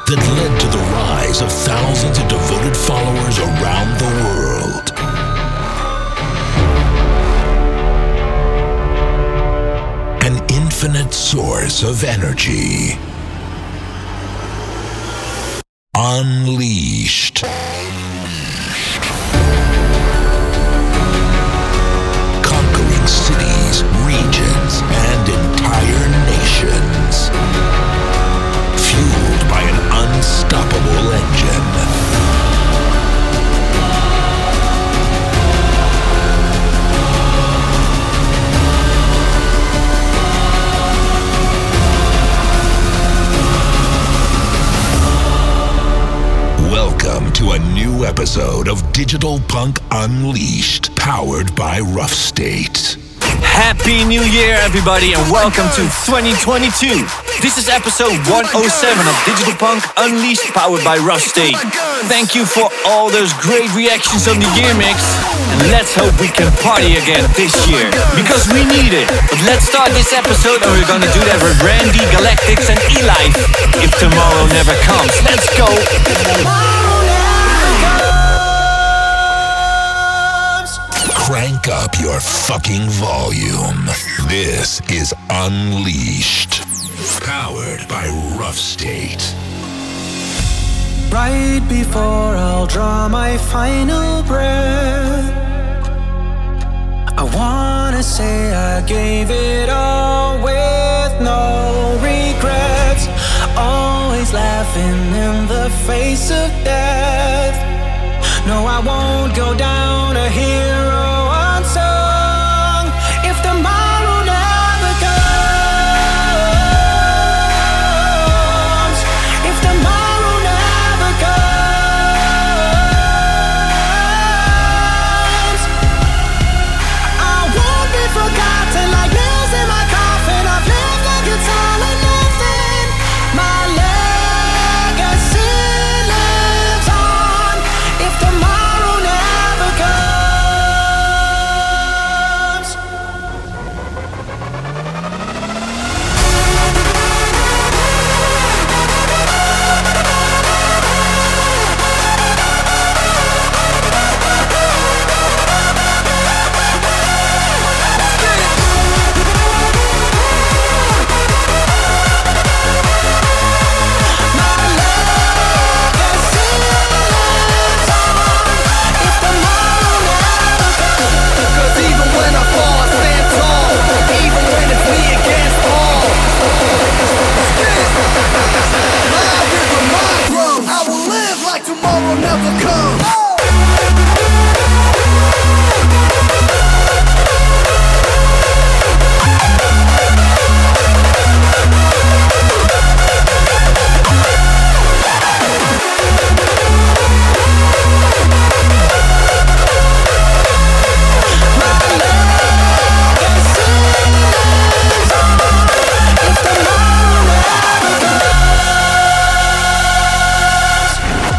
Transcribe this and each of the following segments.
that led to the rise of thousands of devoted followers around the world. An infinite source of energy. Unleashed. Conquering cities, regions, and entire nations. Fueled by an unstoppable engine. Welcome to a new episode of Digital Punk Unleashed, powered by Rough State. Happy New Year, everybody, and welcome to 2022. This is episode 107 of Digital Punk Unleashed, powered by Rough State. Thank you for all those great reactions on the year mix, and let's hope we can party again this year, because we need it. But let's start this episode, and we're gonna do that with Randy, Galactics, and E-Life. If tomorrow never comes, let's go. Crank up your fucking volume. This is Unleashed, powered by Rough State. Right before I'll draw my final breath, I wanna say I gave it all with no regrets. Always laughing in the face of death. No, I won't go down a hero unsung if tomorrow never comes. If tomorrow never comes, I won't be forgotten like nails in my coffin. I've lived like it's all or nothing. My legacy lives on. If tomorrow never comes. My legacy lives on. If tomorrow never comes. Cause even when I fall, I stand tall. Even when it's me against all. My river, my drum. I will live like tomorrow never comes. My legacy lives on. If tomorrow never comes.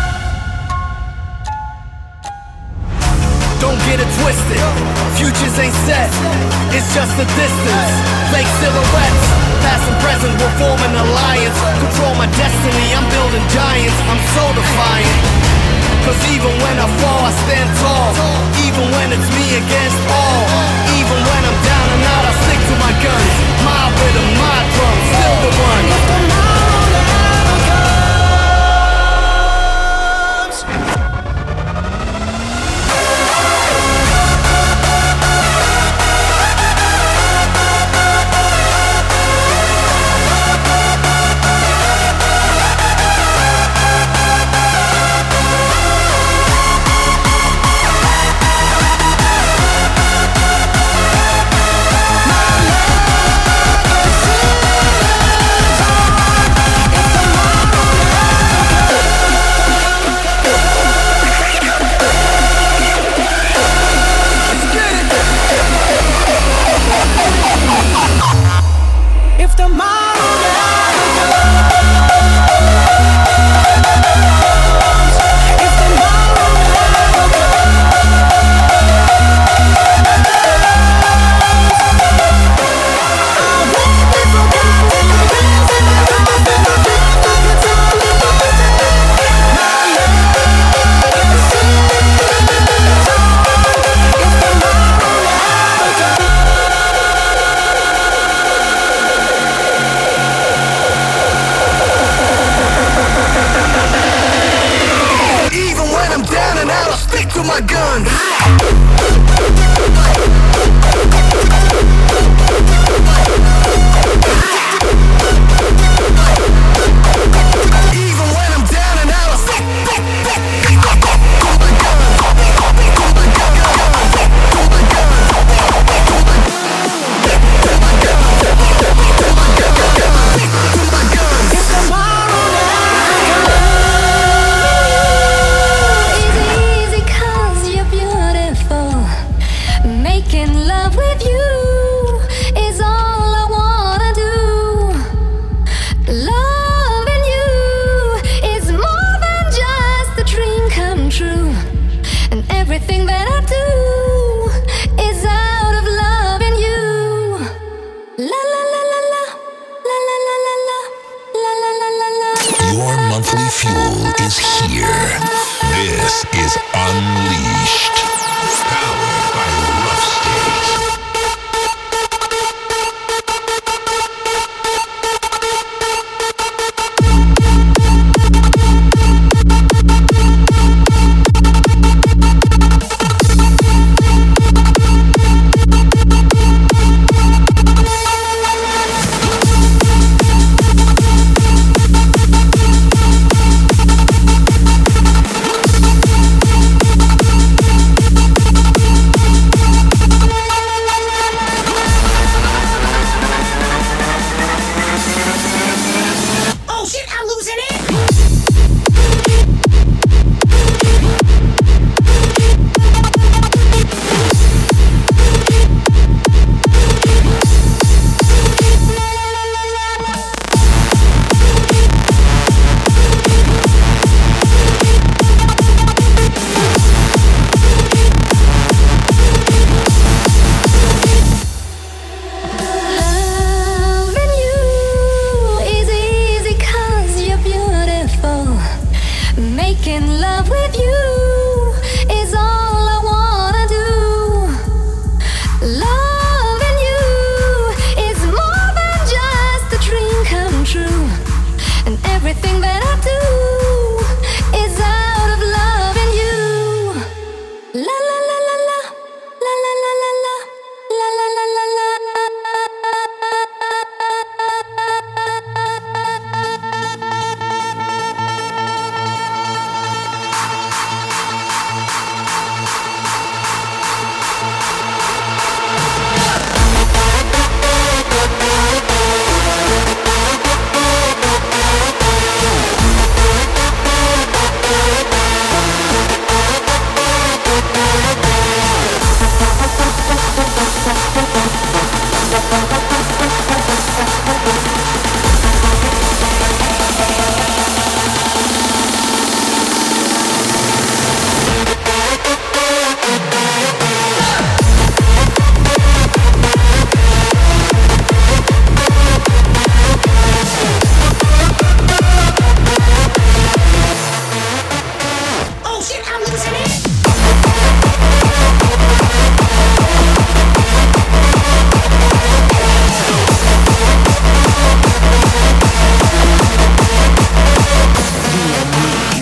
Don't get it twisted. Futures ain't set. It's just a distance. Fake silhouettes. Past and present will form an alliance. Control my destiny. I'm building giants. I'm so defiant. Cause even when I fall, I stand tall. Even when it's me against all. Even when I'm down and out, I stick to my guns. My rhythm, my drum, still the one. If tomorrow never comes.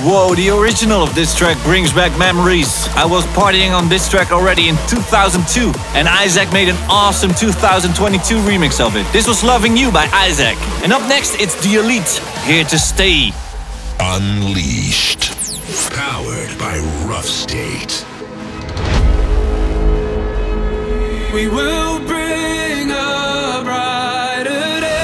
Whoa, the original of this track brings back memories. I was partying on this track already in 2002, and Isaac made an awesome 2022 remix of it. This was Loving You by Isaac. And up next, it's The Elite, Here to Stay. Unleashed. Powered by Rough State. We will bring a brighter day.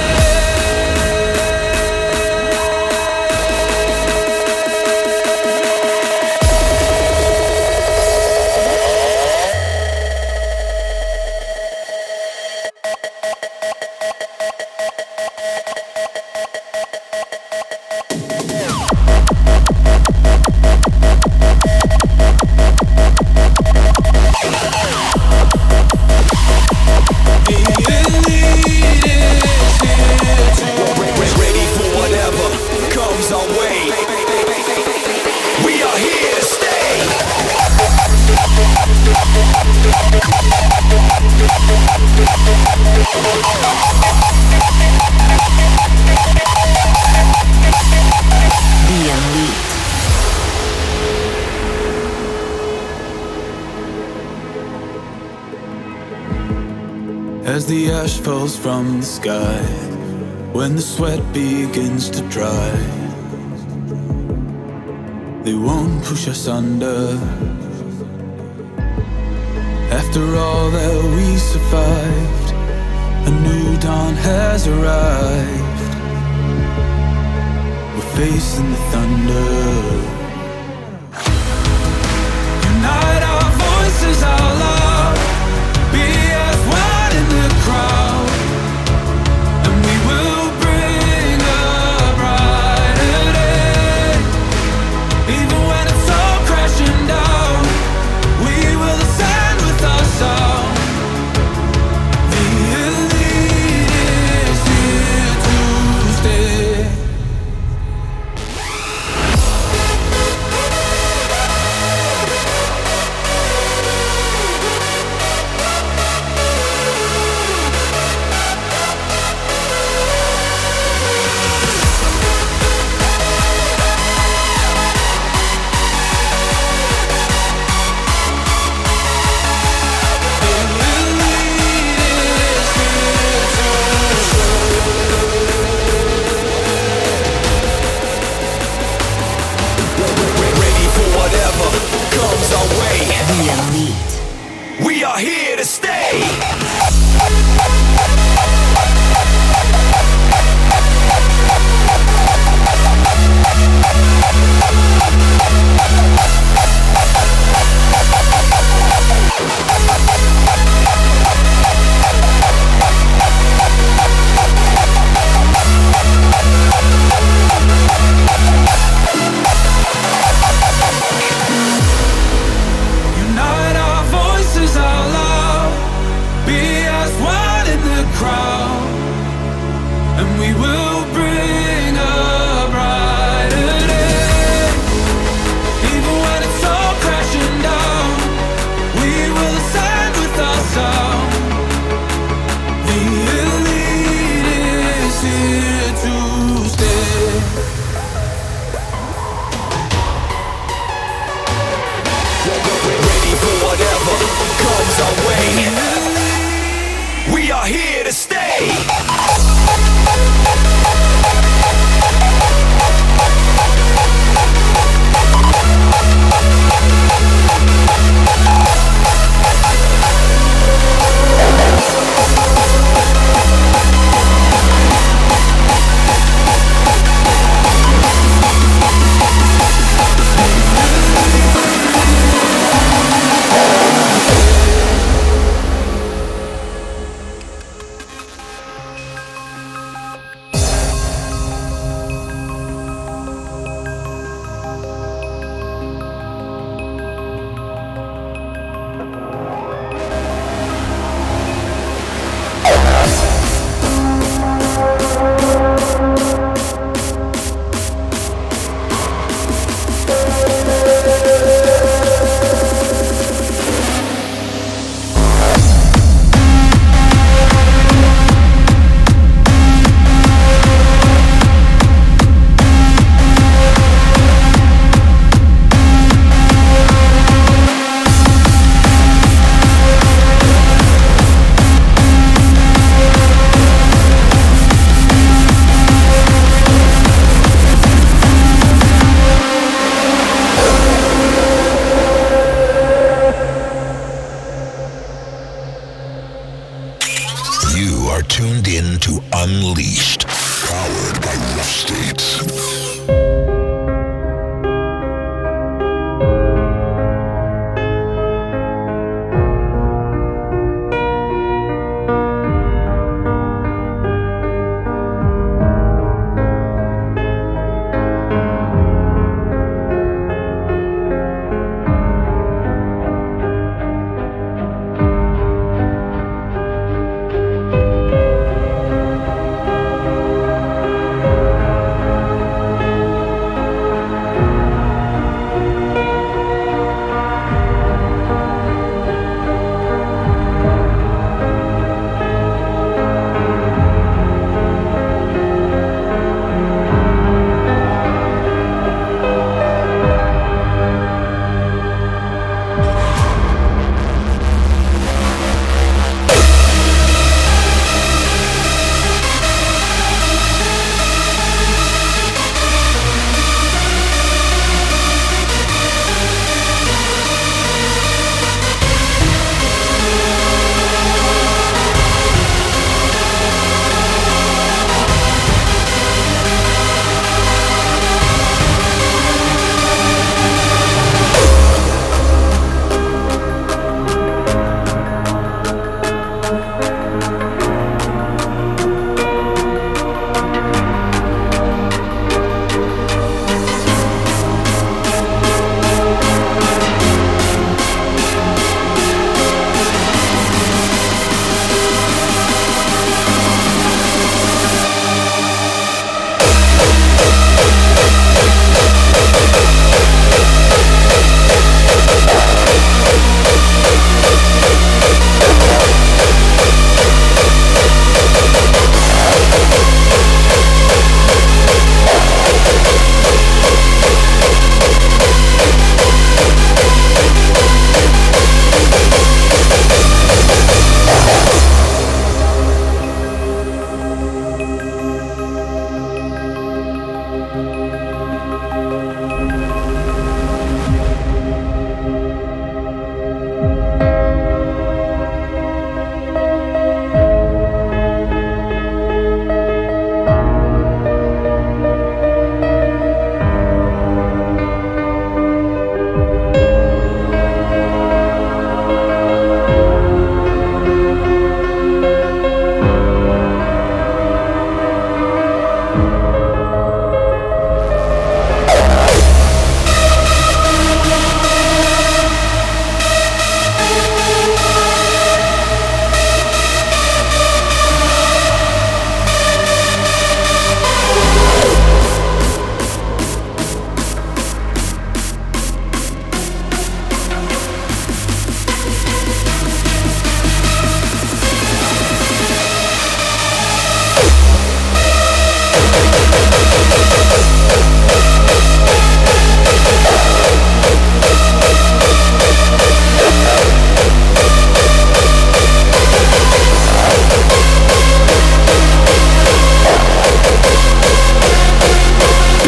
As the ash falls from the sky, when the sweat begins to dry, they won't push us under. After all that we survived, a new dawn has arrived. We're facing the thunder. Unite our voices out loud, be as one in the crowd, and we will bring a brighter day. Even when it's all crashing down, we will ascend with our sound. The elite is here to stay.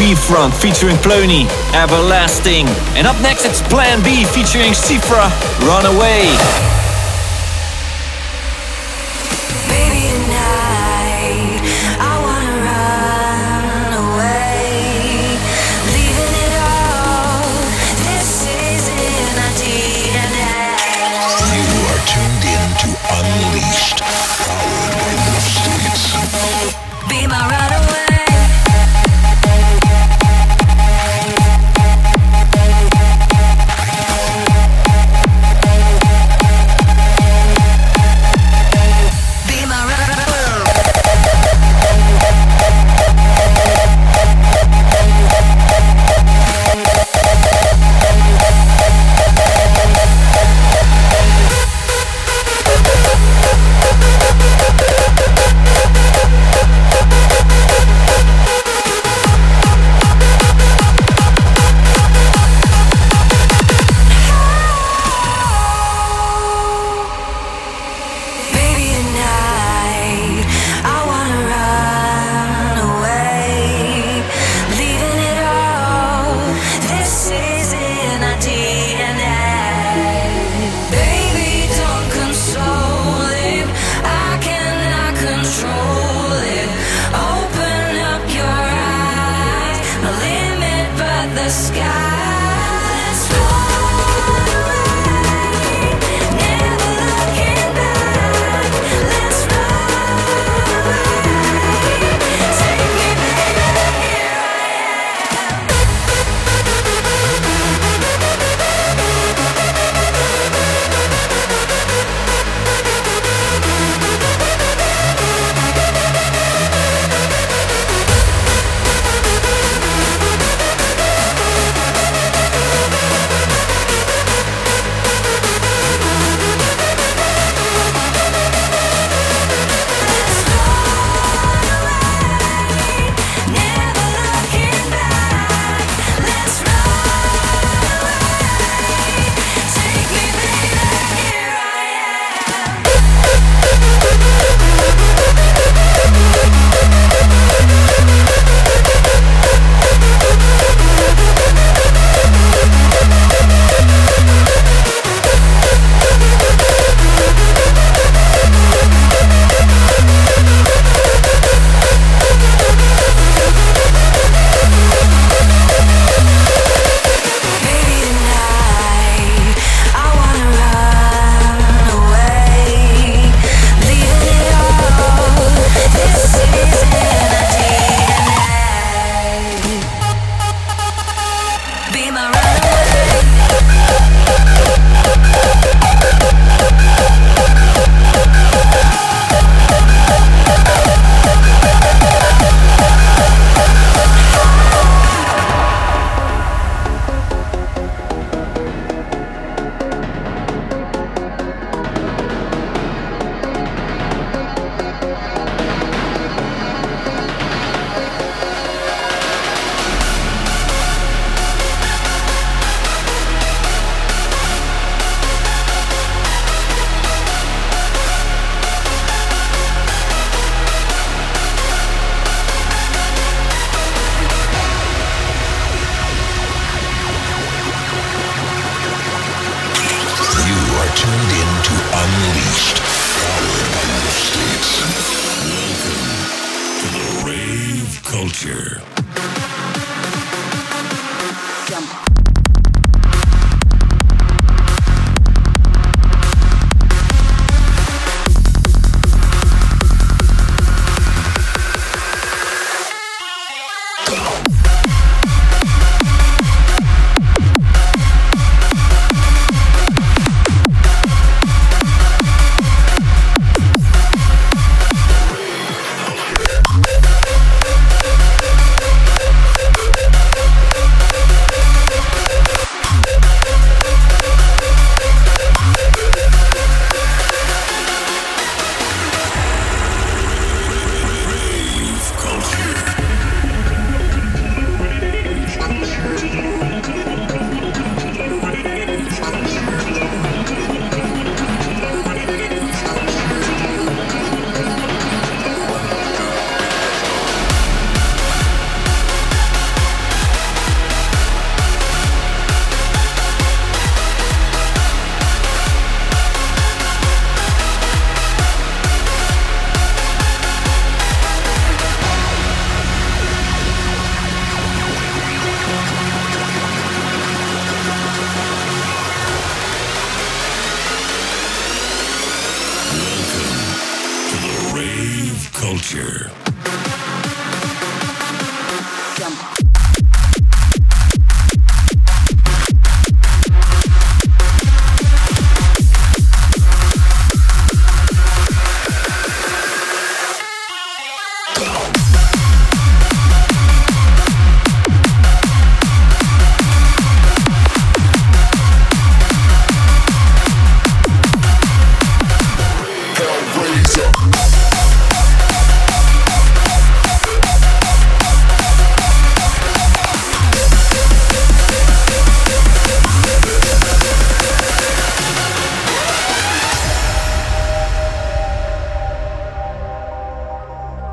Seafront featuring Plony, Everlasting. And up next it's Plan B featuring Sifra, Runaway. Unleashed, powered by Rough States. Be my runaway.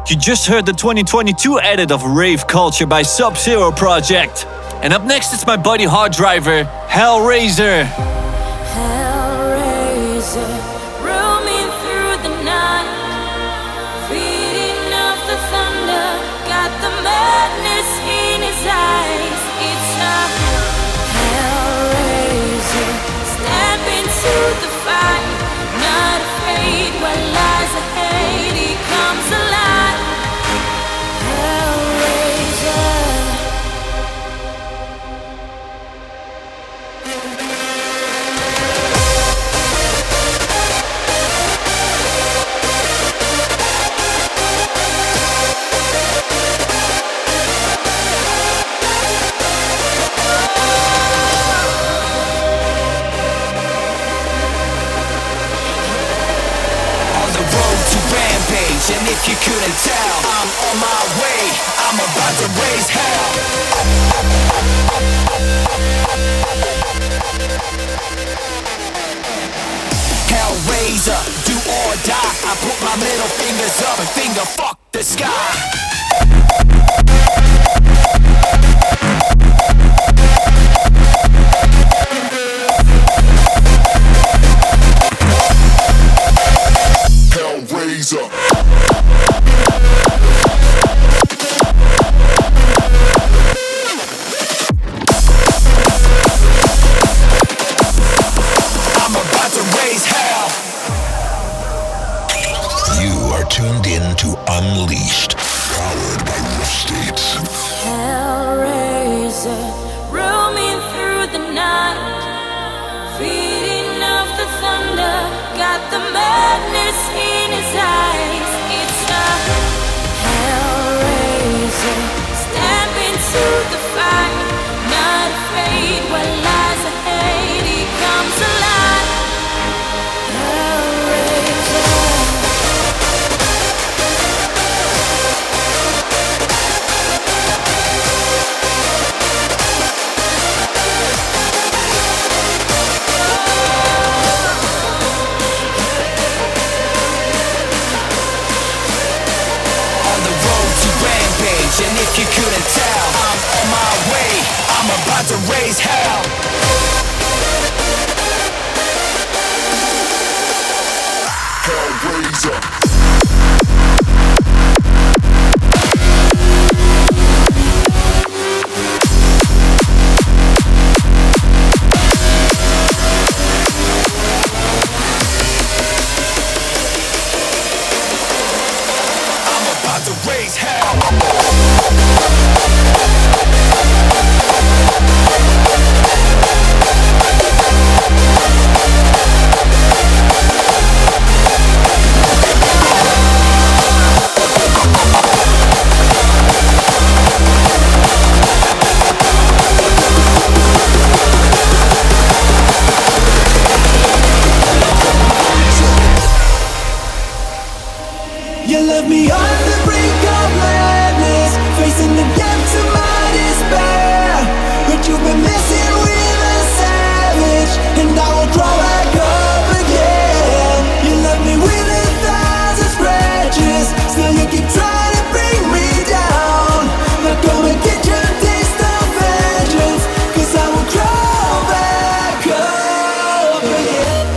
You just heard the 2022 edit of Rave Culture by Sub-Zero Project. And up next it's my buddy Hard Driver, Hellraiser. Hellraiser, roaming through the night, feeding off the thunder, got the madness in his eyes. It's a Hellraiser, step into the fight, not afraid what lies ahead, he comes alive. Hellraiser. And if you couldn't tell, I'm on my way, I'm about to raise hell. Hellraiser, do or die, I put my middle fingers up and finger fuck the sky. Tuned in to Unleashed, powered by Rough States. Hellraiser, roaming through the night, feeding off the thunder, got the madness in his eyes. It's a Hellraiser, step into the fight, not afraid what lies ahead, he comes alive. Hellraiser. And if you couldn't tell, I'm on my way, I'm about to raise hell. Hellraiser. Raise hell. You left me on the brink of madness, facing the depths of my despair. But you've been messing with a savage, and I will crawl back up again. You left me with 1,000 scratches, still you keep trying to bring me down. Now come and get your taste of vengeance, 'cause I will crawl back up again.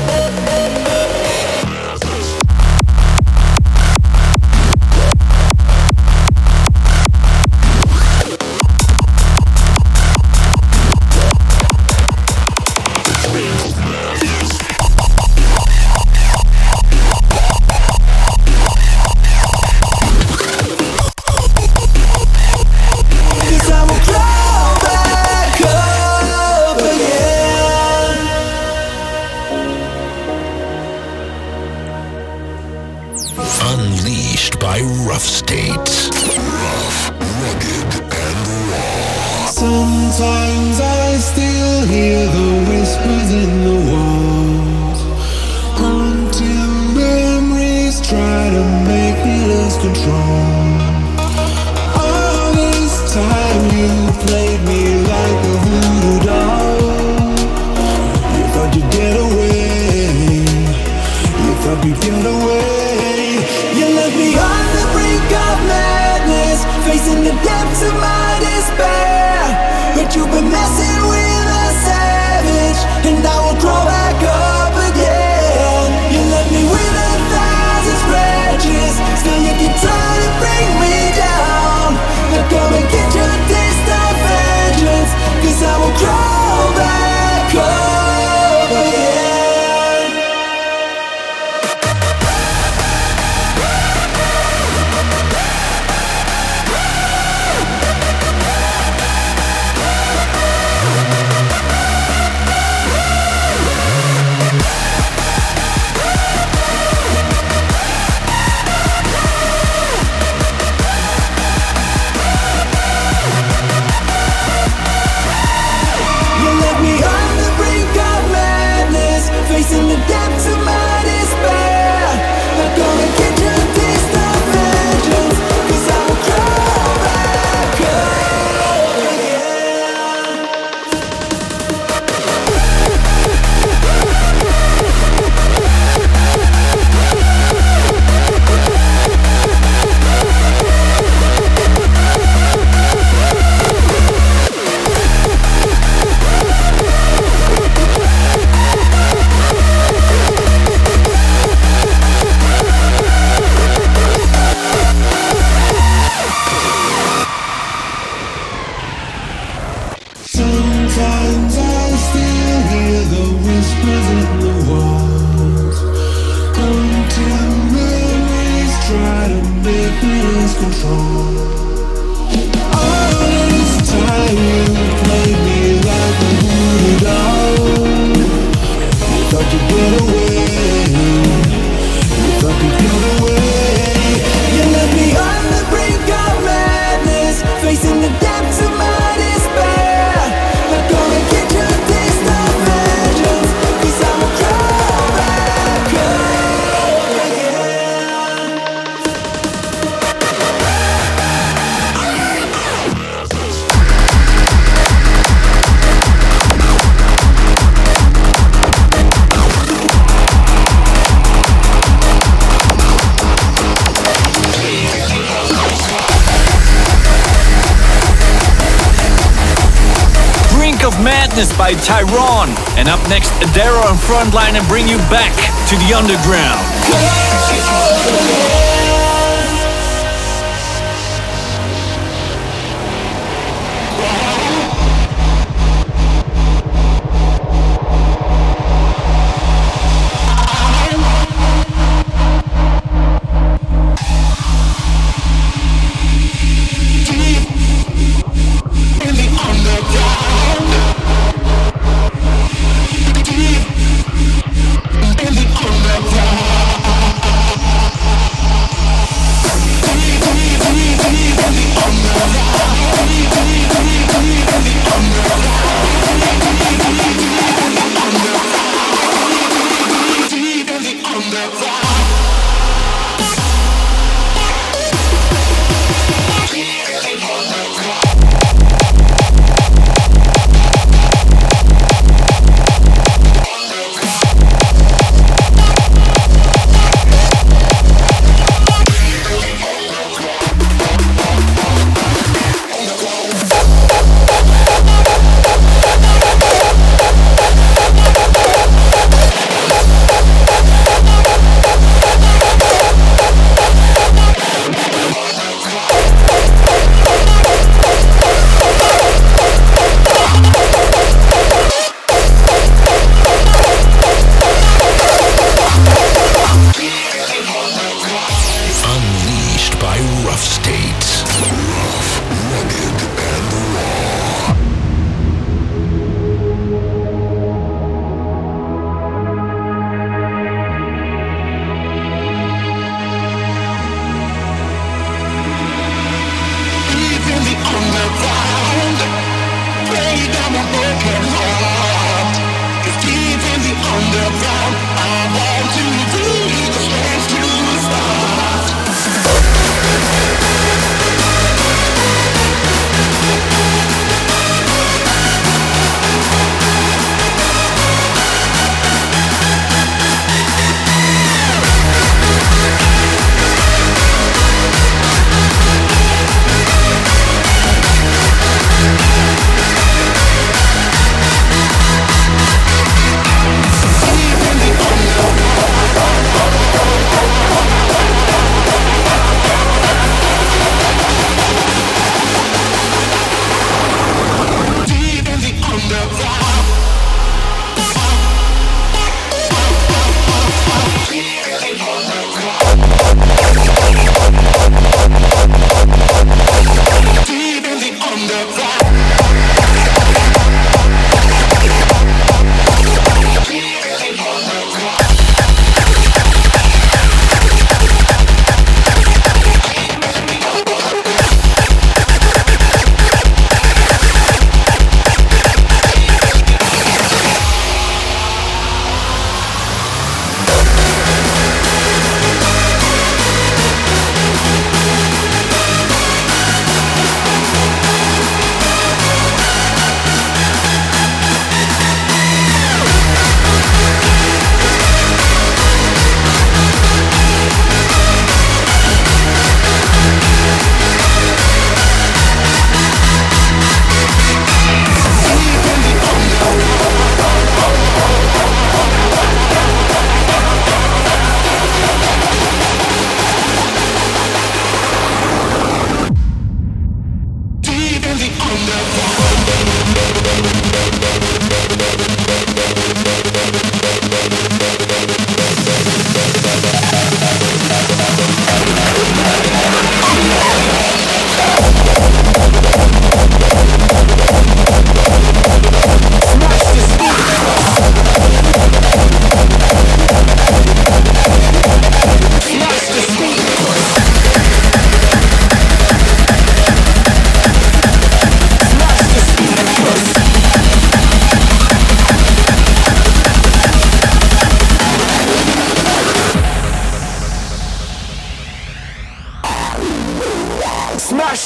Unleashed by Rough States. Rough, rugged, and raw. Sometimes I still hear the whispers in the walls. Haunting memories try to make me lose control. All this time you played me like a voodoo doll. You thought you'd get away. You thought you'd get away. You left me on the brink whispers in the walls until memories try to make me lose control. All this time you played me like a voodoo doll. You thought you'd get away. You thought you'd get away. You left me on the brink of madness, facing the depths of my despair. Not gonna get you a taste of vengeance, 'cause I will come back again. Of Madness by Tyrone. And up next, Adero and Frontliner bring you back to the underground.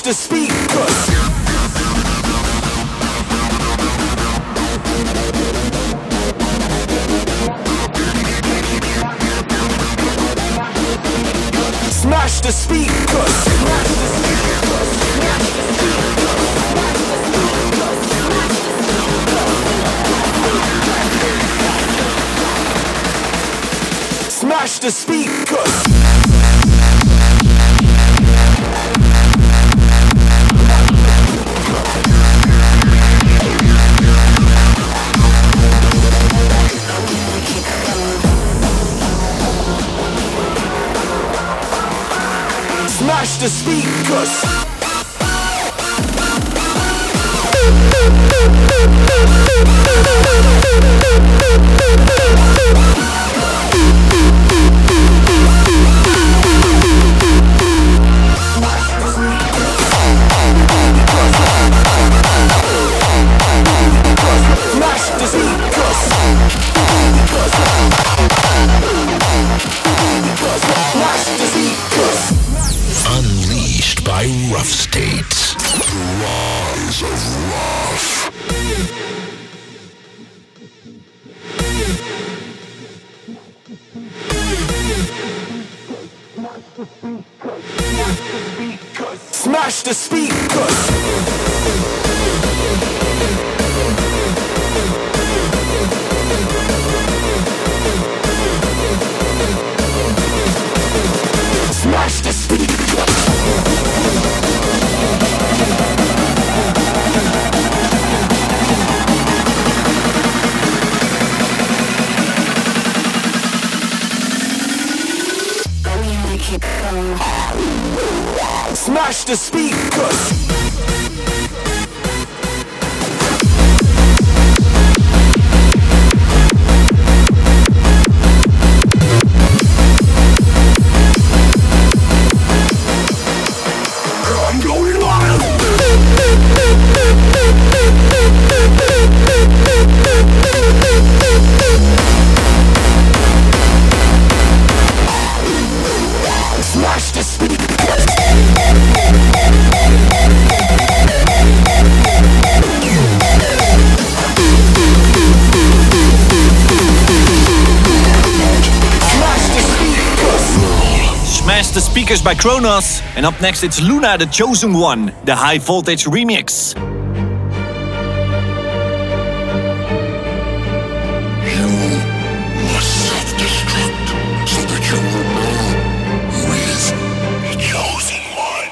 the speakers. Smash the speakers. Smash the speakers. Smash the speakers. Unleashed by Rough States. The rise of Rough. Smash the speakers. Smash the speakers. Smash the speakers. I'm going wild. Smash the speakers. Smash the Speakers by Kronos. And up next it's Luna, the Chosen One, the High Voltage remix. You must self-destruct so that you remain with the Chosen One.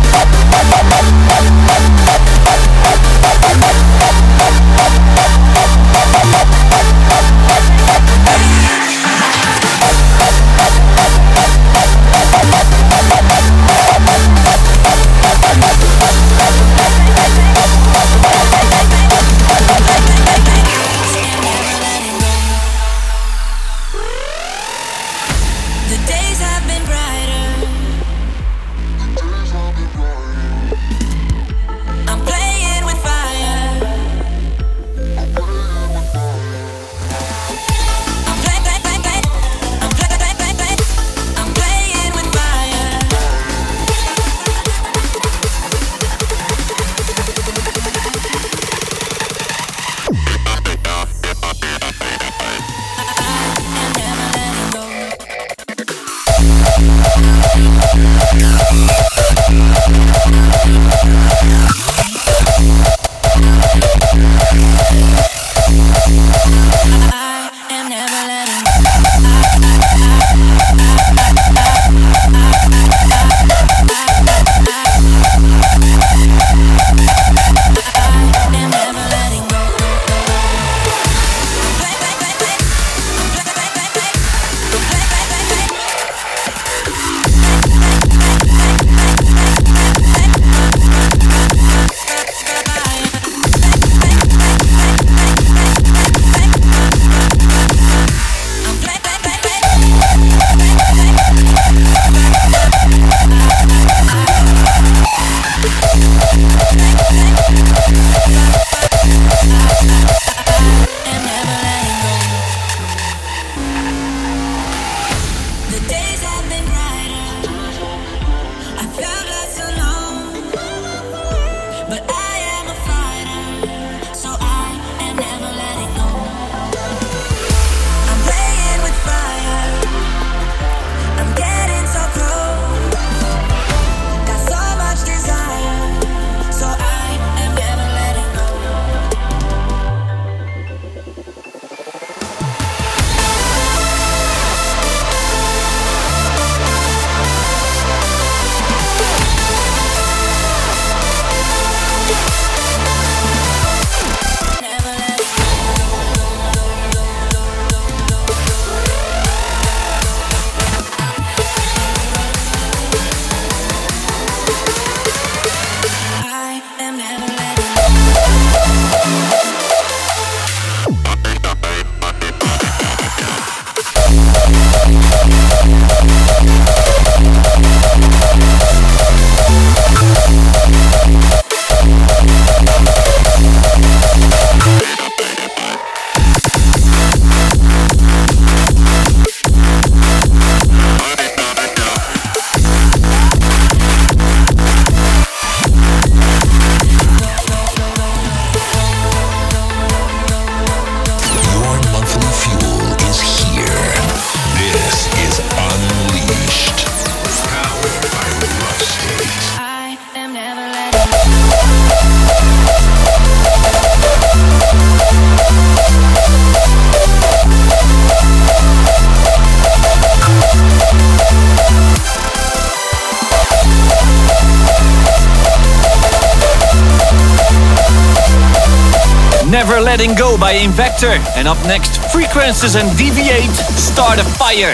Never Letting Go by Invector. And up next, Frequencies and Deviate, Start a Fire.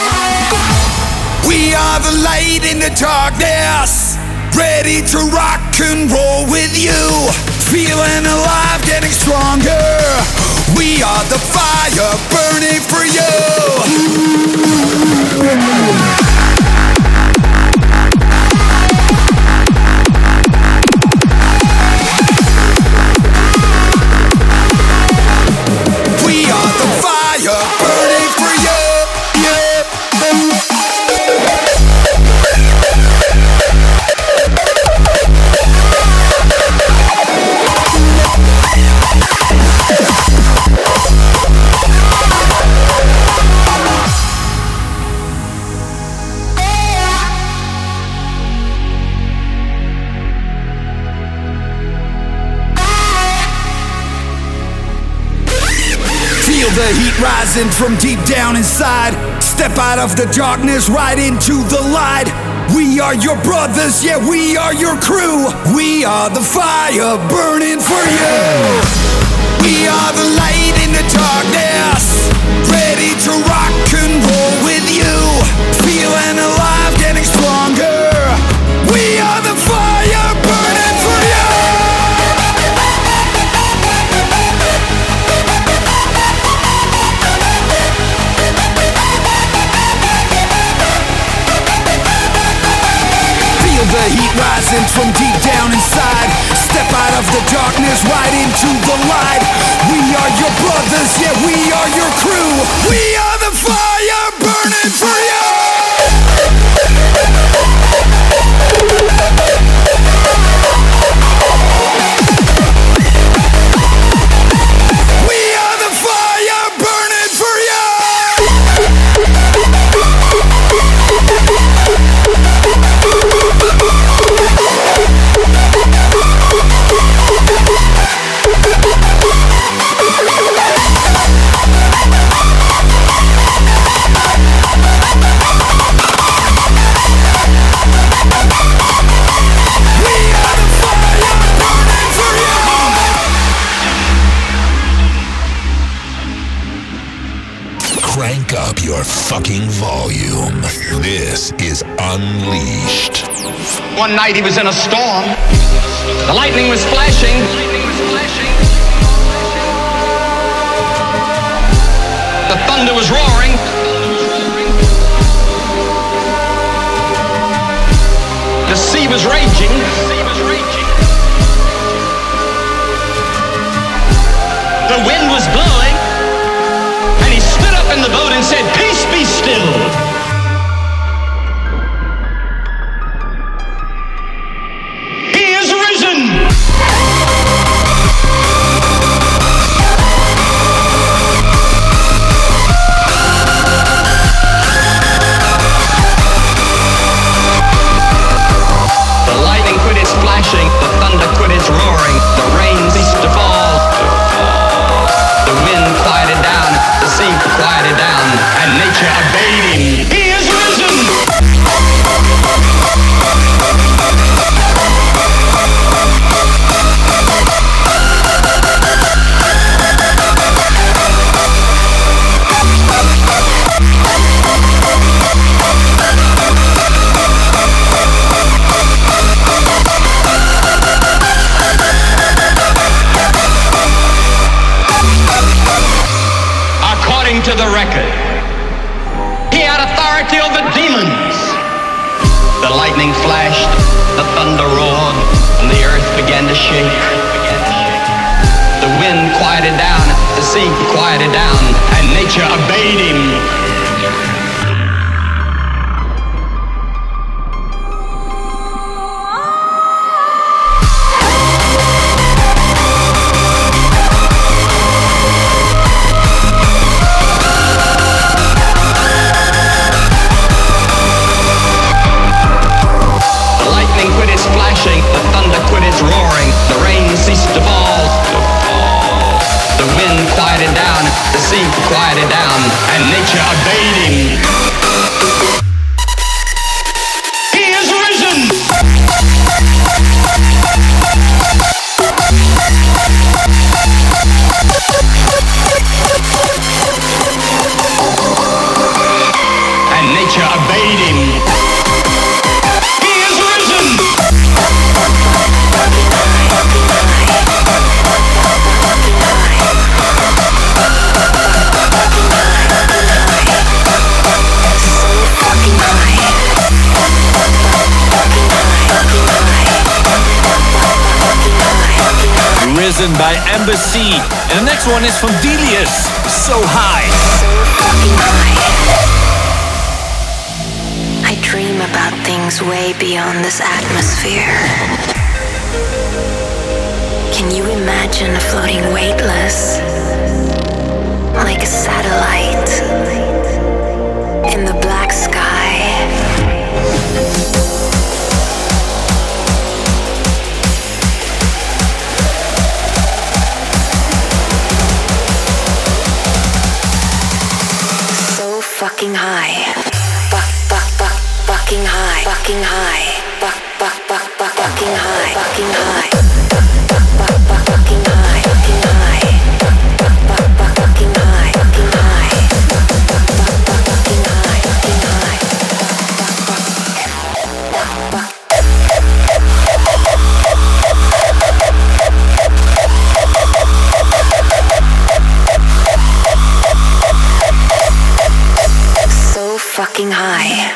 We are the light in the darkness, ready to rock and roll with you. Feeling alive, getting stronger. We are the fire burning for you. The heat rising from deep down inside. Step out of the darkness right into the light. We are your brothers, yeah, we are your crew. We are the fire burning for you. We are the light in the darkness, ready to rock and roll with you. Feeling alive, getting stronger. We are the fire burning for you. Feel the heat rising from deep down inside. Step out of the darkness, right into the light. We are your brothers, yeah, we are your crew. We are the fire burning for you. We are the fire burning for you. Crank up your fucking volume. This is Unleashed. One night he was in a storm. The lightning was flashing. The thunder was roaring. The sea was raging. The wind was blowing. And he stood up in the boat and said, "Peace, be still." He is risen. The lightning quit its flashing, the thunder quit its roaring, the rain ceased to fall. The wind quieted down, the sea quieted down, and nature obeyed him. He is risen! According to the record, he had authority over demons. The lightning flashed, the thunder roared, and the earth began to shake. The wind quieted down, the sea quieted down, and nature obeyed him. The thunder quit its roaring, the rain ceased to fall. The wind quieted down, the sea quieted down, and nature obeyed him. He is risen! And nature obeyed him. Risen by Embassy. And the next one is from Delius, So High. I dream about things way beyond this atmosphere. Can you imagine floating weightless, like a satellite in the black sky? Fucking high. Fucking high. fucking high. Fucking high. Fucking high. Fucking high. Fucking high. Fucking high. Fucking high. Fucking high. Fucking high. So fucking high.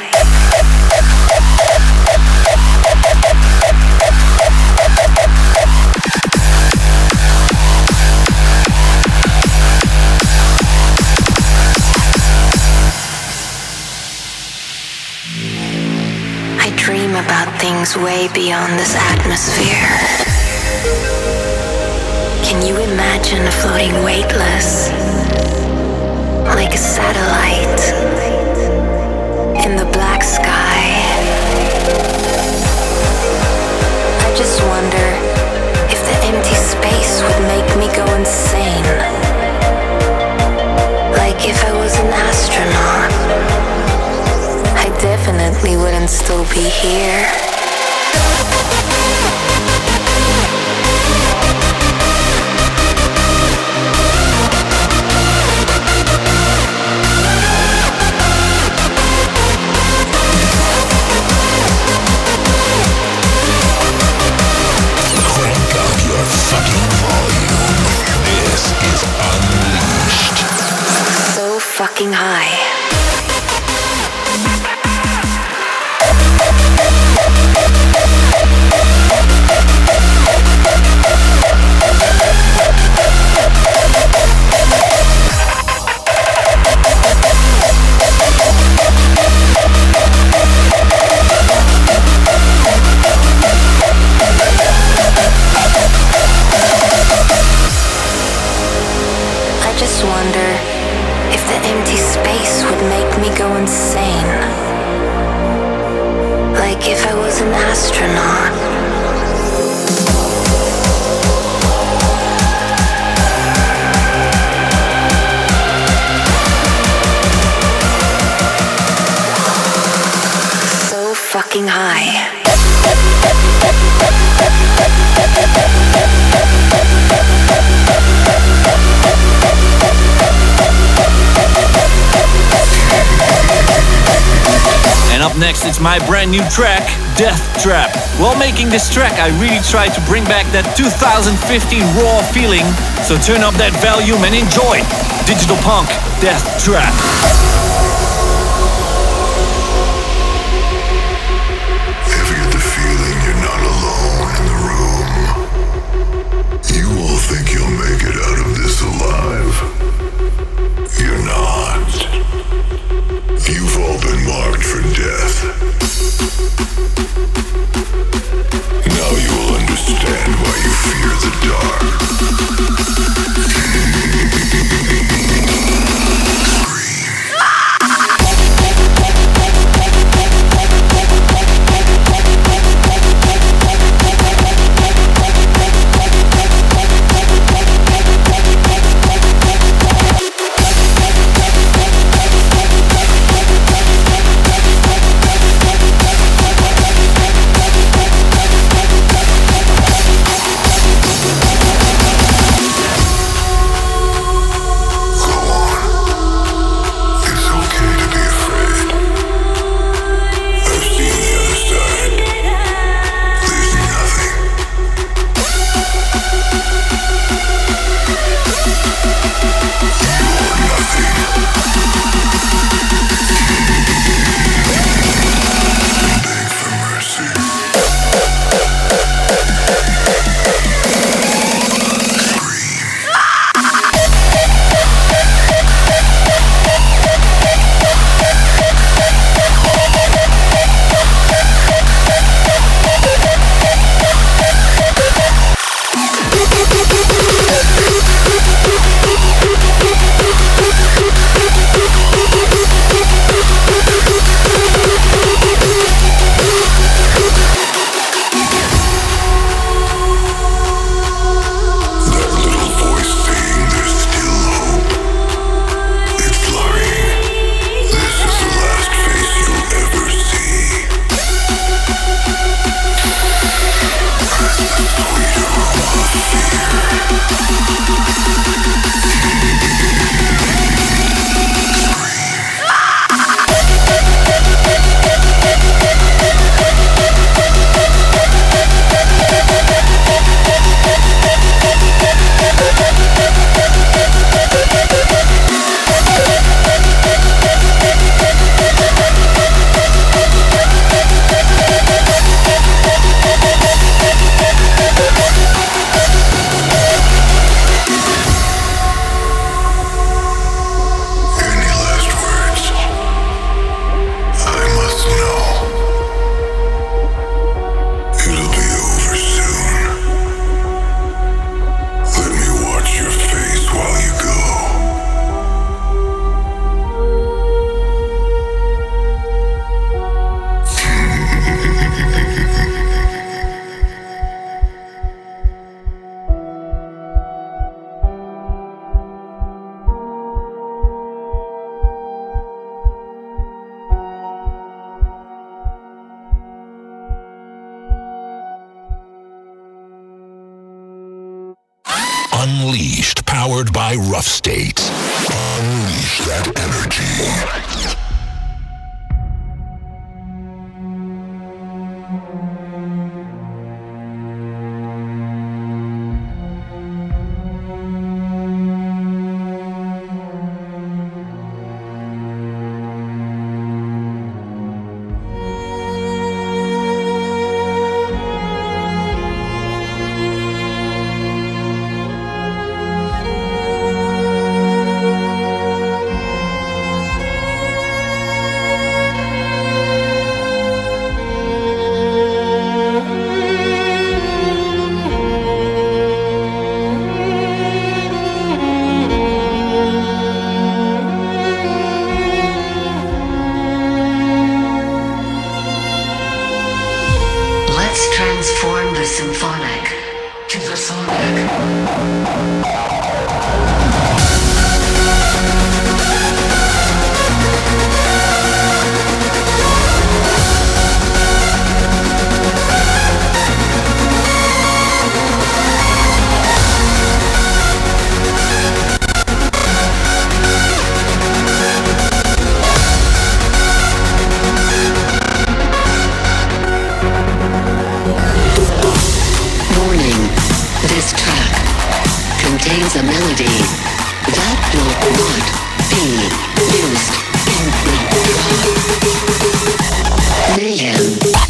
Dream about things way beyond this atmosphere. Can you imagine floating weightless, like a satellite, in the black sky? I just wonder if the empty space would make me go insane, like if I was an astronaut. I definitely wouldn't still be here. Crank up your fucking volume. This is Unleashed. So fucking high. I just wonder if the empty space would make me go insane, like if I was an astronaut. So fucking high. And up next, it's my brand new track, Death Trap. While making this track, I really tried to bring back that 2015 raw feeling. So turn up that volume and enjoy Digital Punk, Death Trap. Ever get the feeling you're not alone in the room? You all think you'll make it out of this alive. You're not. You've all been marked for death. Now you will understand why you fear the dark. Unleashed, powered by Rough State. Unleash that energy. Transform the symphonic to the sonic. This track contains a melody that will not be used in the mayhem.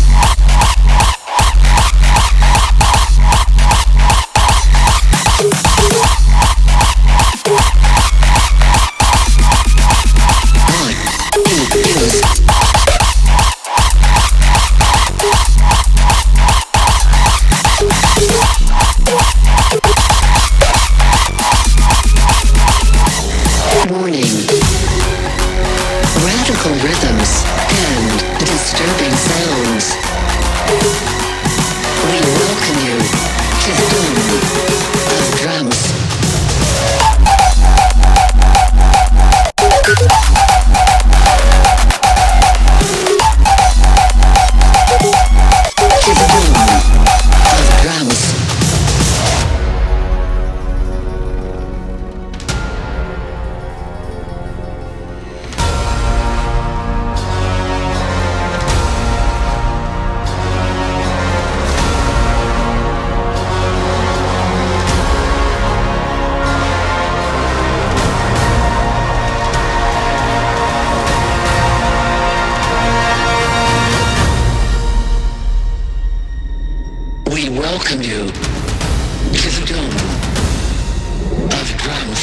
Rhythms and disturbing sounds. We welcome you to the dome of drums. To the dome of drums. We welcome you to the dome of drums.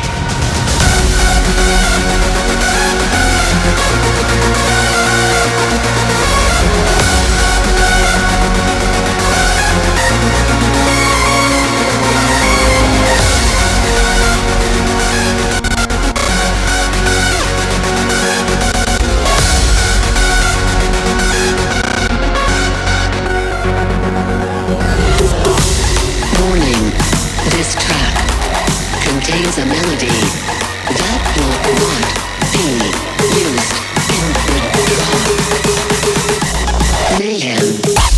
This track contains a melody that will not be used in the mayhem.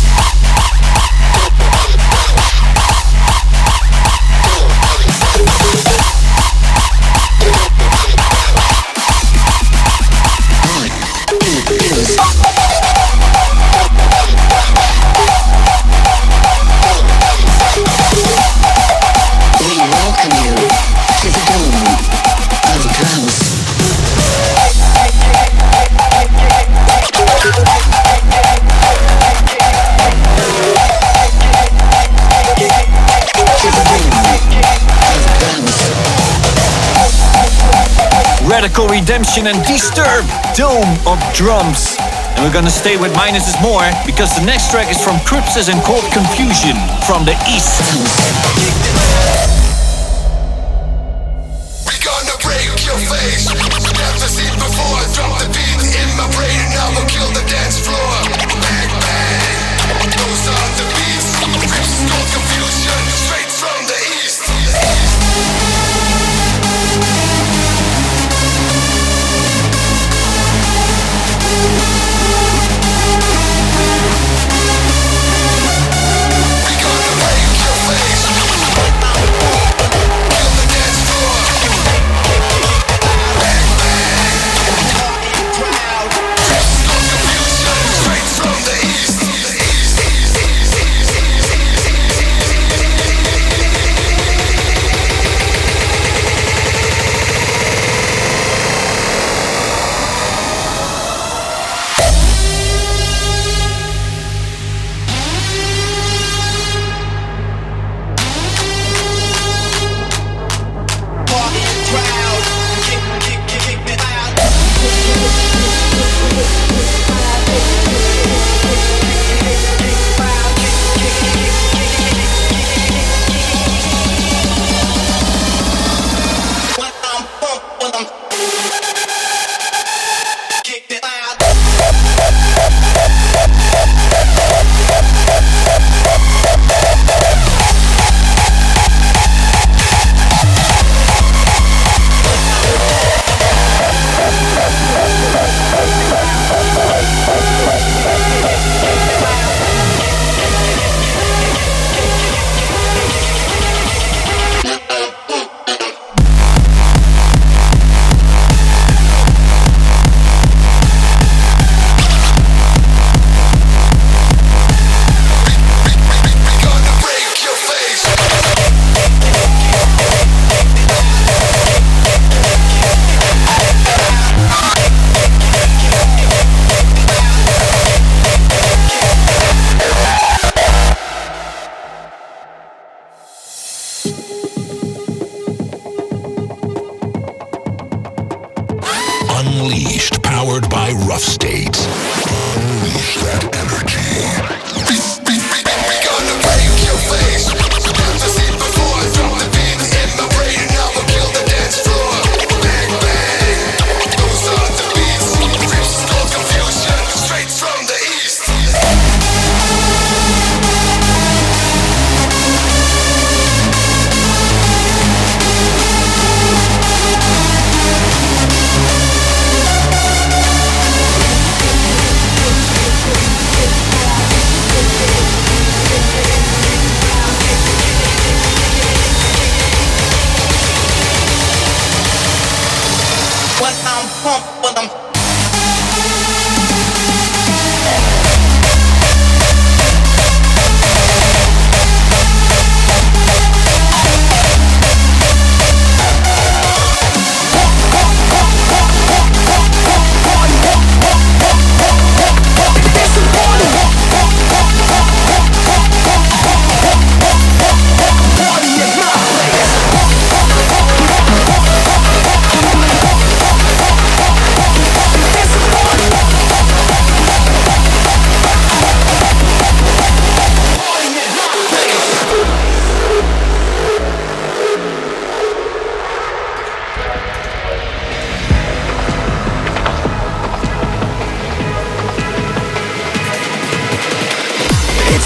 Radical Redemption and Disturb, Dome of Drums. And we're gonna stay with Minuses more because the next track is from Crypsis and called Confusion from the East. We gonna break your face. Never seen before. Drop the beat in my brain and I will kill the dance floor. Bang bang, those are the beats. Crypsis called Confusion, straight from the East. We gonna break your face.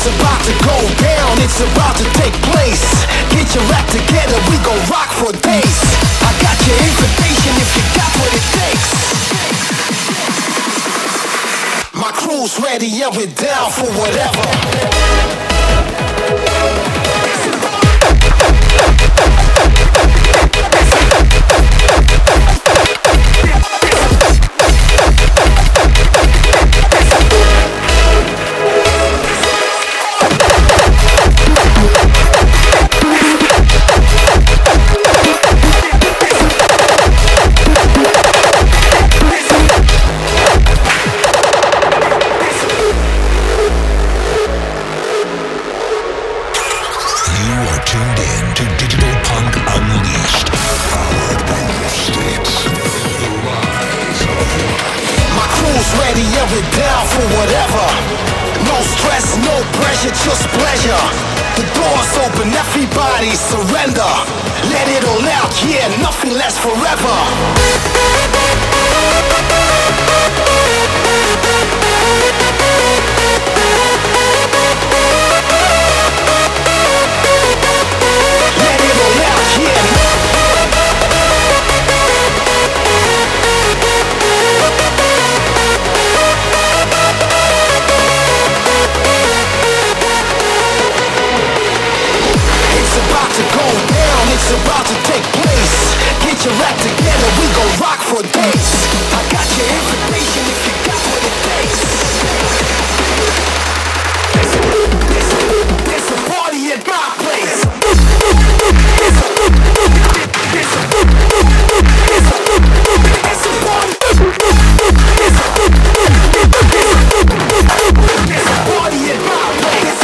It's about to go down, it's about to take place. Get your act together, we gon' rock for days. I got your information if you got what it takes. My crew's ready and we're down for whatever. Just pleasure. The doors open, everybody surrender. Let it all out, yeah, nothing lasts forever. Let it all out, yeah. It's about to take place. Get your act together, we gon' rock for days. I got your information if you got what it takes. There's a party at my place. There's a party at my place.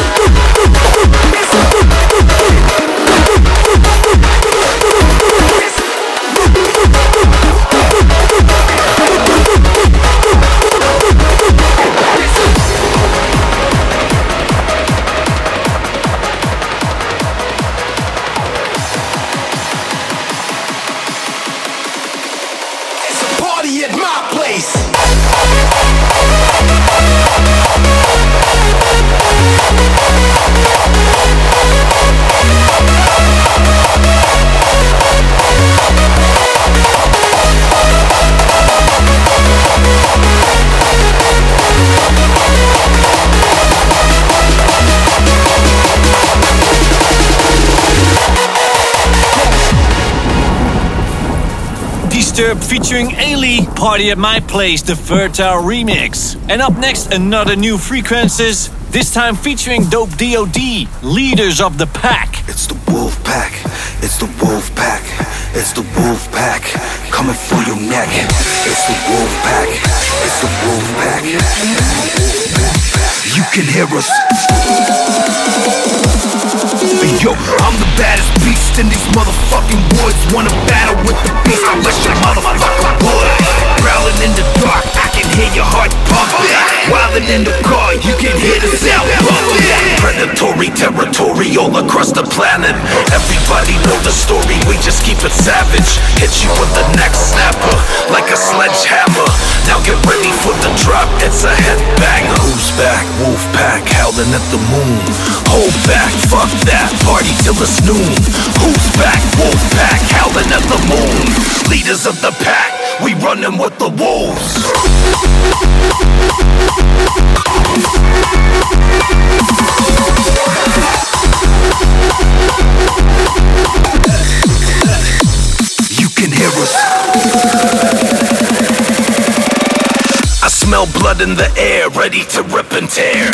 Featuring Ailey, Party at My Place, the Fertile remix. And up next, another new Frequencies, this time featuring Dope D.O.D., Leaders of the Pack. It's the Wolf Pack, it's the Wolf Pack, it's the Wolf Pack, coming for your neck. It's the Wolf Pack, it's the Wolf Pack, you can hear us. Yo, I'm the baddest beast in these motherfucking woods. Wanna battle with the beast, I wish your motherfucker would. Growling in the dark, I can hear your heart pumping. Wildin' in the car, you can hear the sound bumping. Predatory territory all across the planet. Everybody know the story, we just keep it savage. Hit you with the next snapper, like a sledgehammer. Now get ready for the drop, it's a headbang. Who's back? Wolf Pack, howling at the moon. Hold back, fuck that, party till it's noon. Who's back? Wolf Pack, howling at the moon. Leaders of the pack, we running with the wolves. You can hear us. I smell blood in the air, ready to rip and tear.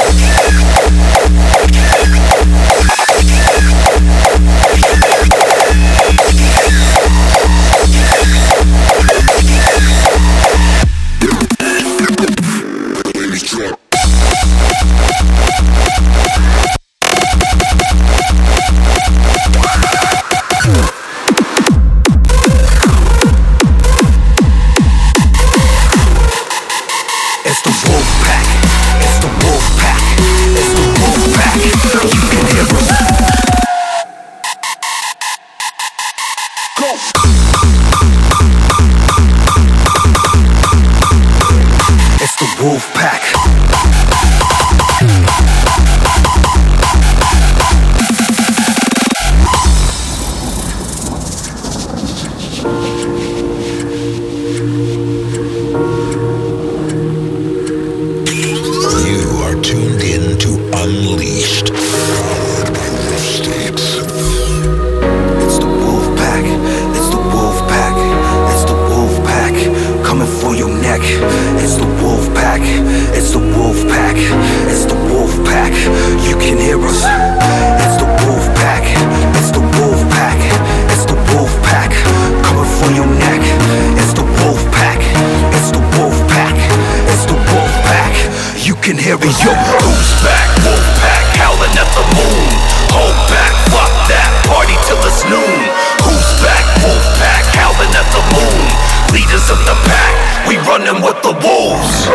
It's the Wolf Pack, it's the Wolf Pack, it's the Wolf Pack. You can hear us. Go. It's the Wolf Pack. tuned in to Unleashed, powered by Rustates. It's the wolf pack, it's the wolf pack, it's the wolf pack, coming for your neck. It's the wolf pack, it's the wolf pack, it's the wolf pack. You can hear us. It's the wolf pack, it's the wolf pack, it's the wolf pack, coming for your neck. It's the wolf pack, it's the wolf pack, it's the wolf pack. You can hear us. Yo, who's back? Wolf pack, howling at the moon. Hold back, fuck that, party till it's noon. Who's back? Wolf pack, howling at the moon. Leaders of the pack, we running with the wolves.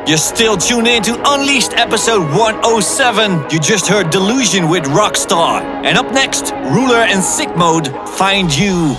You're still tuned in to Unleashed episode 107. You just heard Delusion with Rockstar. And up next, Ruler and Sick Mode, Find You.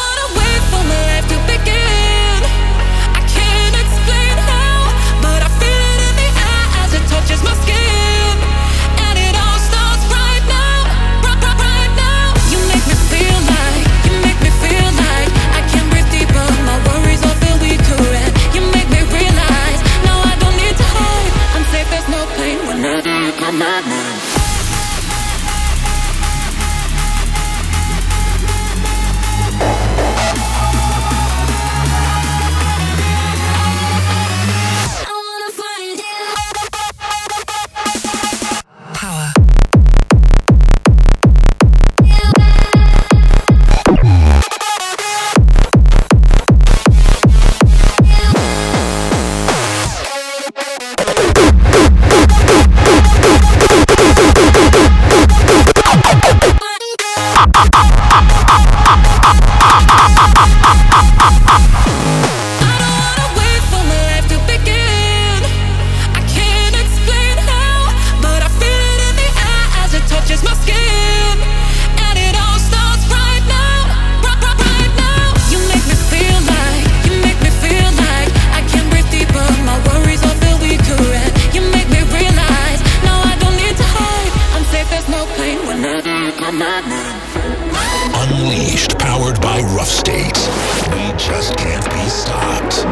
Unleashed, powered by Rough State. We just can't be stopped.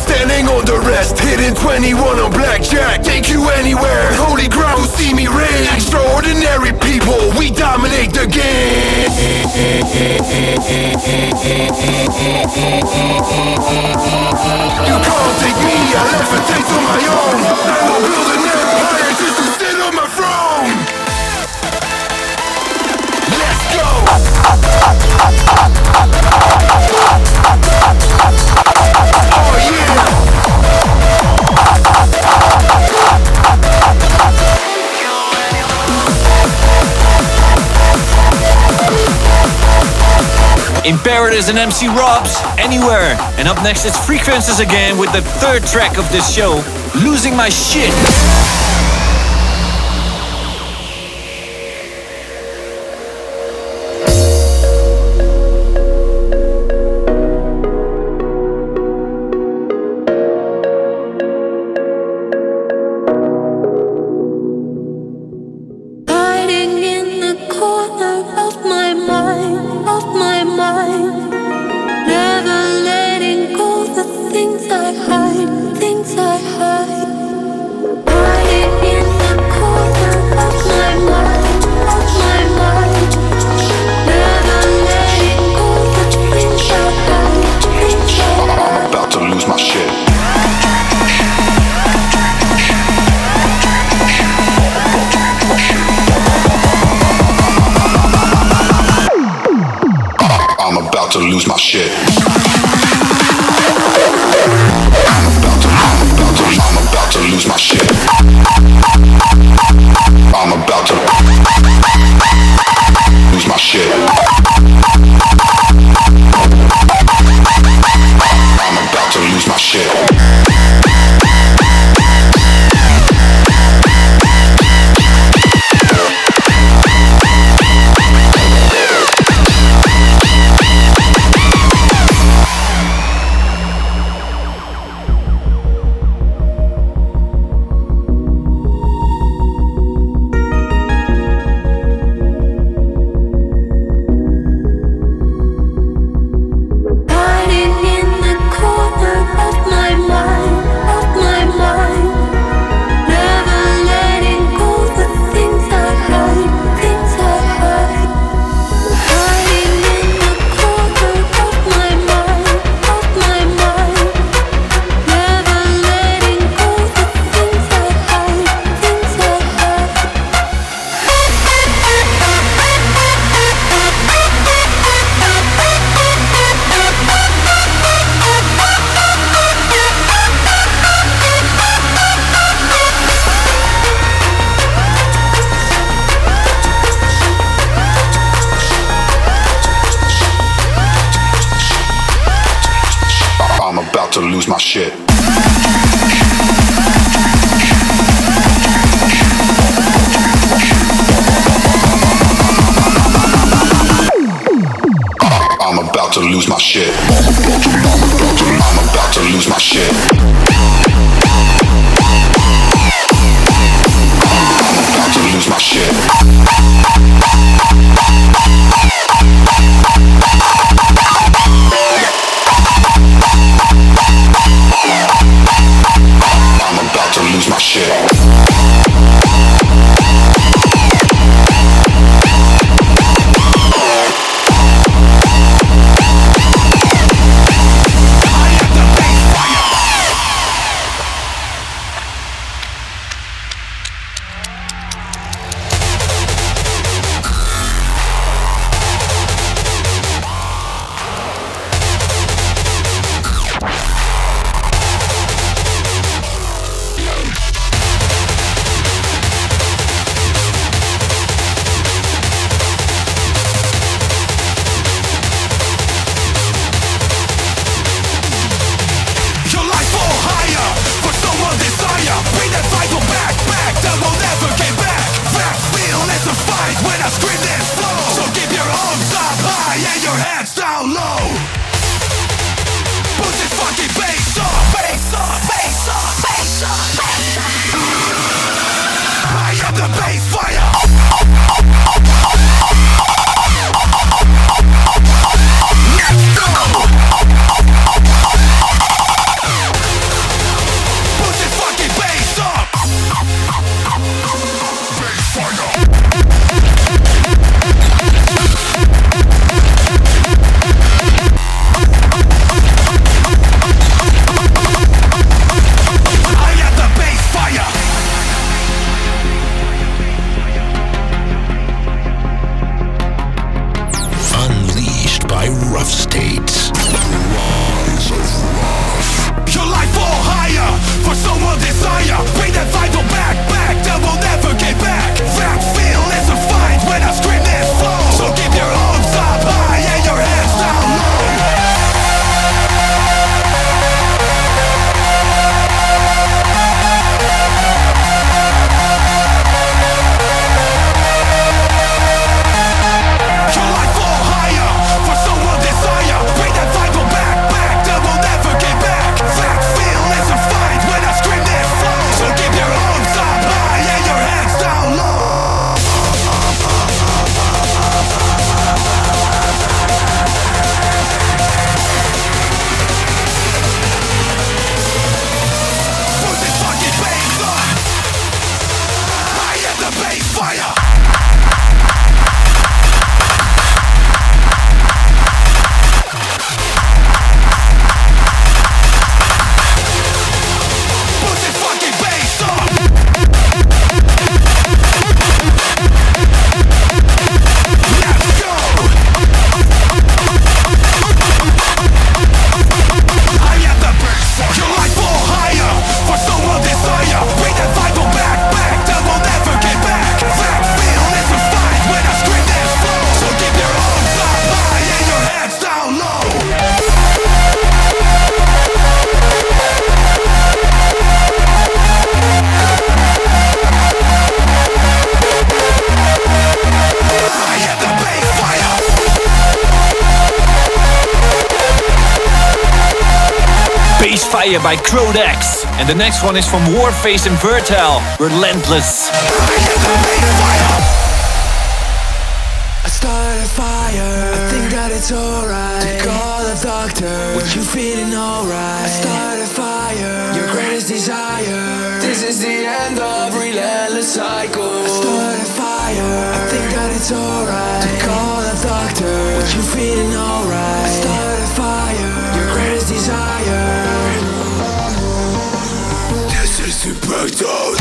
standing on the rest, hitting 21 on blackjack. Take you anywhere, holy ground, see me reign. Extraordinary people, we dominate the game. You can't take me, I levitate on my own. I will build an empire just to sit on my throne. Let's go. Oh yeah. Imperative and MC Robs, Anywhere. And up next it's Frequencies again with the third track of this show, Losing My Shit. Fire by Crodex. And the next one is from Warface and Vertel, Relentless. I started a fire, I think that it's alright to call a doctor, when you feeling alright. I started a fire, your greatest desire. This is the end of relentless cycle. I started a fire, I think that it's alright to call a doctor, when you feeling alright. I started a fire, your greatest desire. This is the breakdown.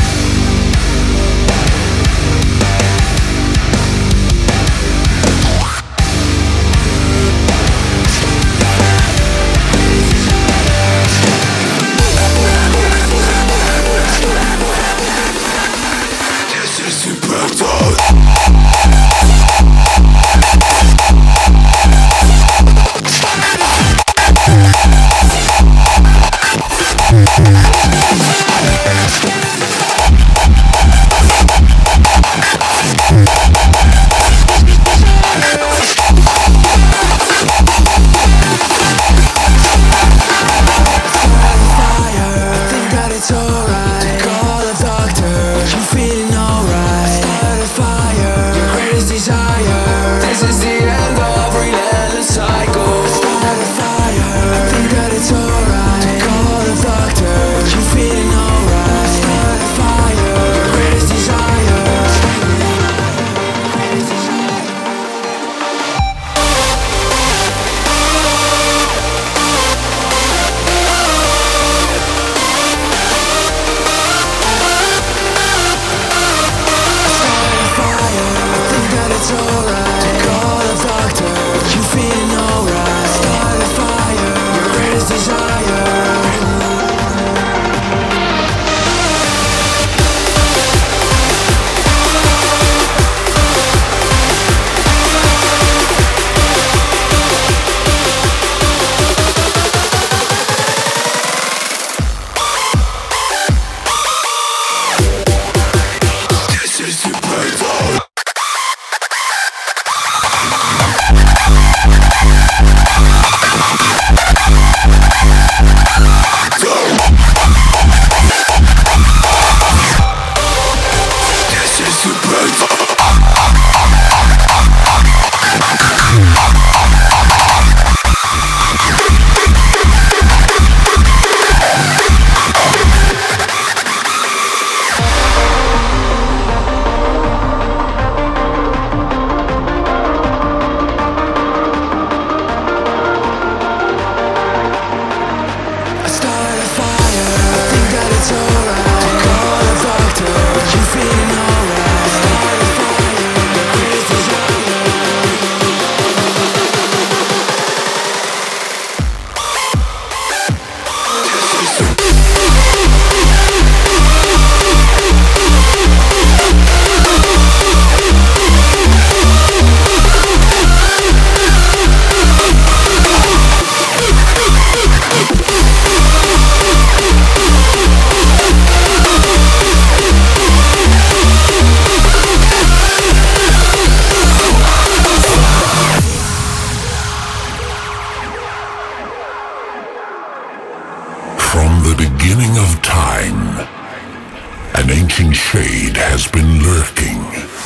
Shade has been lurking.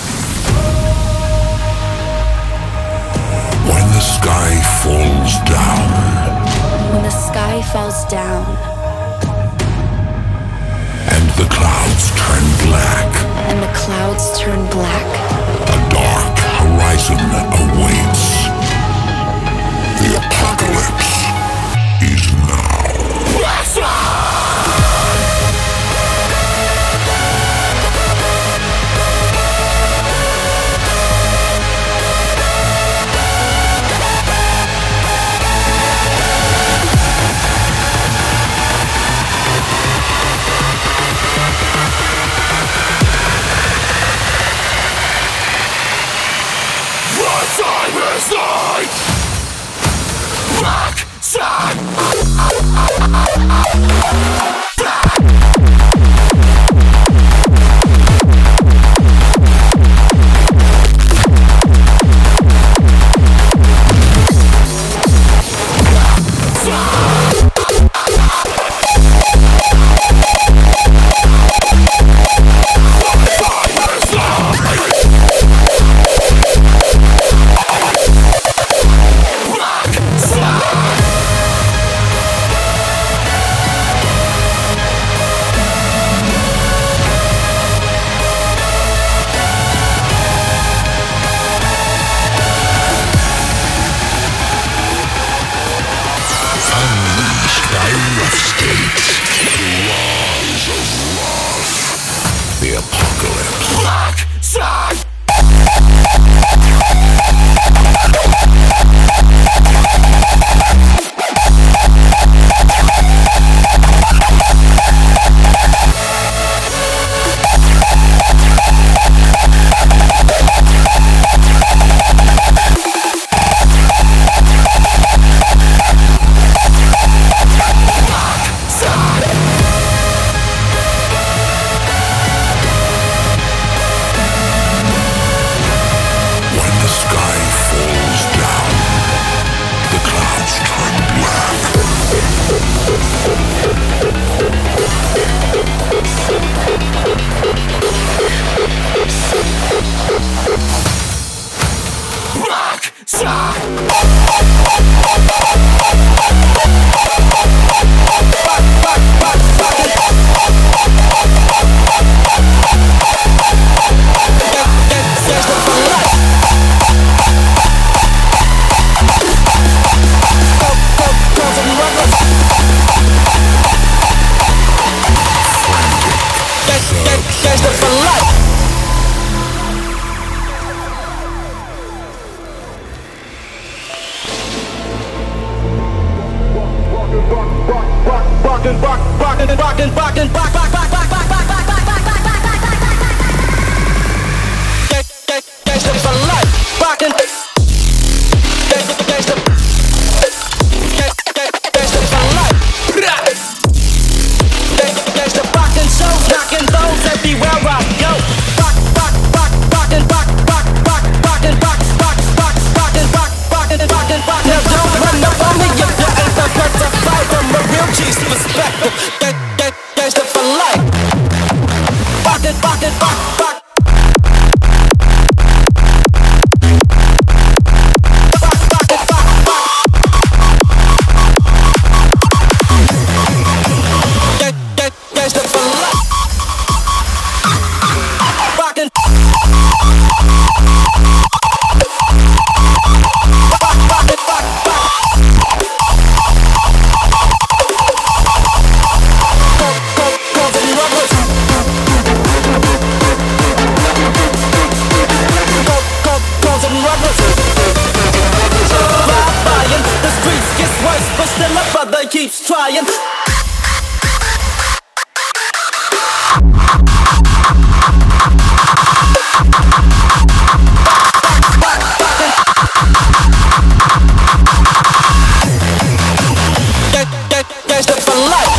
When the sky falls down. When the sky falls down. And the clouds turn black. And the clouds turn black. A dark horizon awaits. The apocalypse is now. Black sun. Keeps trying. Gangsta for life.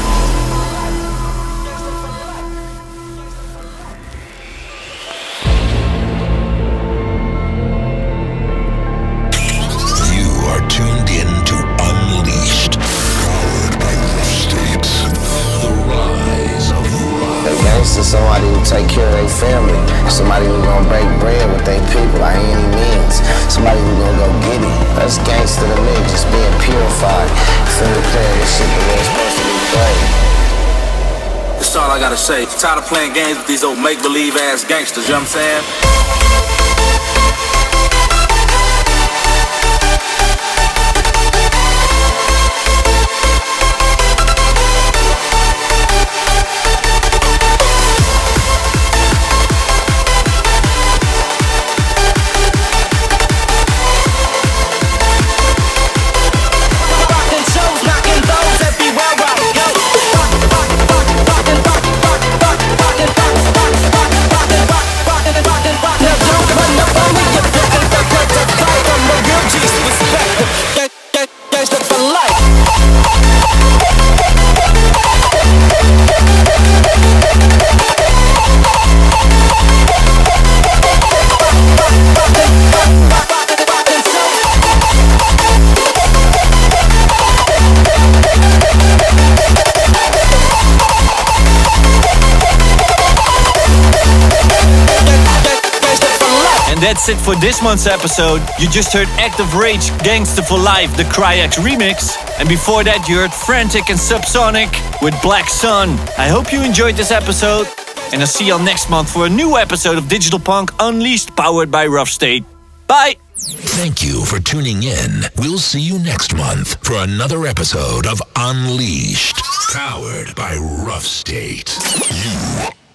You are tuned in to Unleashed, powered by Rough States. The rise of rock. A gangster, somebody who take care of their family. Somebody who gonna break bread with their people by any means. Somebody who gonna go get it. That's gangster to me, just being purified. Finna play this shit the way it's supposed to be played. That's all I gotta say. Tired of playing games with these old make-believe ass gangsters, you know what I'm saying? And that's it for this month's episode. You just heard Act of Rage, Gangsta for Life, the Cryax remix. And before that you heard Frantic and Subsonic with Black Sun. I hope you enjoyed this episode. And I'll see you all next month for a new episode of Digital Punk Unleashed, powered by Rough State. Bye! Thank you for tuning in. We'll see you next month for another episode of Unleashed, powered by Rough State. You